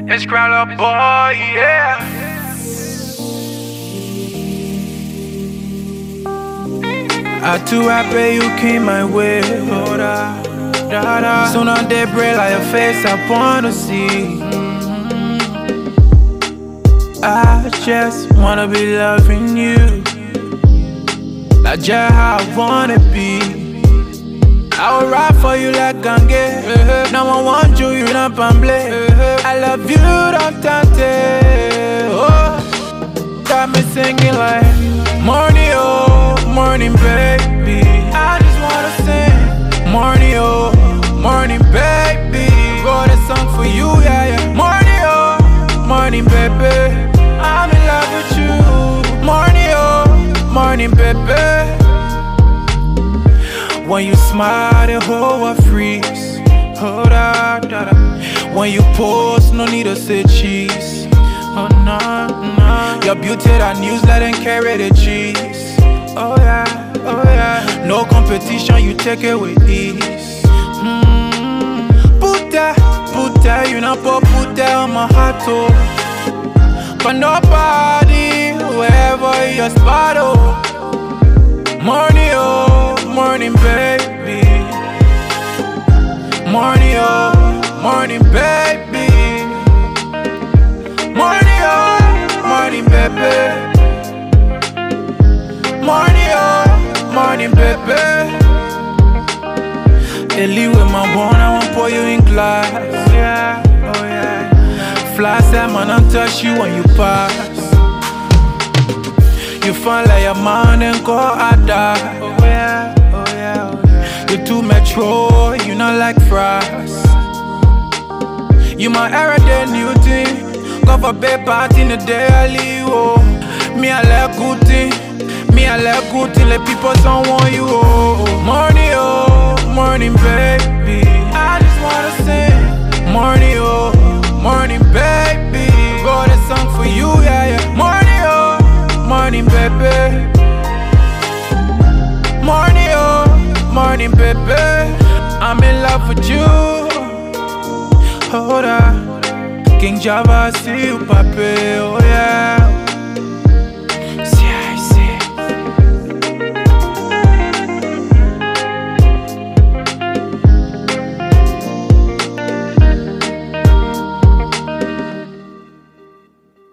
It's Crowler boy, yeah. I too happy you came my way. Oh, da, da, da. Soon on they break like your face, I wanna see. I just wanna be loving you. That's just how I wanna be. I will ride for you like Gange. No one wants you, you not pamble. I love you, don't tante. Oh, got me singing like morning, oh, morning, baby. I just wanna sing morning, oh, morning, baby. Wrote a song for you, yeah, yeah. Morning, oh, morning, baby. I'm in love with you. Morning, oh, morning, baby. When you smile, the whole world freeze. Oh, da, da, da. When you pose, no need to say cheese. Oh, no, no. Your beauty, that news, let them carry the cheese. Oh, yeah, oh, yeah. No competition, you take it with ease. Put that, you know, put that on my heart, oh. But nobody, wherever your spot, oh. Morning, oh, morning, baby. Morning, oh, morning, baby. Morning, oh, morning, baby. Morning, oh, morning, baby. Ellie with my bone, I won't pour you in glass. Oh yeah, oh yeah. Fly salmon and touch you when you pass. You fun like a man and go Ada. Oh yeah, oh yeah, oh yeah. You too metro, you not like fries. You my everyday new thing. Go for bed party in the daily, oh. Me I like good thing. Me I like good thing, let people don't want you, oh. Morning, oh, morning, baby. I just wanna sing morning, oh, morning, baby. Wrote a song for you, yeah, yeah. Morning, oh, morning, baby. Morning, oh, morning, baby. I'm in love with you. Hold on, King Java, see you, papi. Oh yeah.